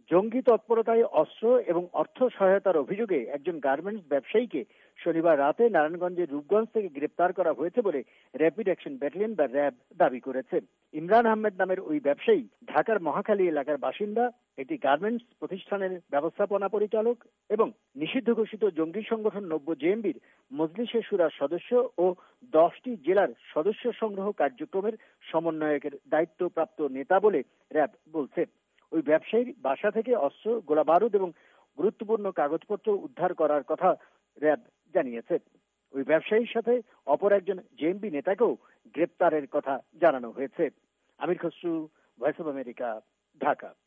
জঙ্গি তৎপরতায় অস্ত্র এবং অর্থ সহায়তার অভিযোগে একজন গার্মেন্টস ব্যবসায়ীকে শনিবার রাতে নারায়ণগঞ্জের রূপগঞ্জ থেকে গ্রেপ্তার করা হয়েছে বলে র্যাপিড অ্যাকশন ব্যাটালিয়ন বা র্যাব দাবি করেছে। ইমরান আহমেদ নামের ওই ব্যবসায়ী ঢাকার মহাখালী এলাকার বাসিন্দা, একটি গার্মেন্টস প্রতিষ্ঠানের ব্যবস্থাপনা পরিচালক এবং নিষিদ্ধ ঘোষিত জঙ্গি সংগঠন নব্য জেএমবির মজলিসে শুরার সদস্য ও 10টি জেলার সদস্য সংগ্রহ কার্যক্রমের সমন্বয়কের দায়িত্বপ্রাপ্ত নেতা বলে র্যাব বলছে। ওই ব্যবসায়ীর বাসা থেকে অস্ত্র, গোলাবারুদ এবং গুরুত্বপূর্ণ কাগজপত্র উদ্ধার করার কথা র্যাব জানিয়েছে। ওই ব্যবসায়ীর সাথে অপর একজন জেএমবি নেতাকেও গ্রেপ্তারের কথা জানানো হয়েছে। Amir Khasru, voice of America, Dhaka.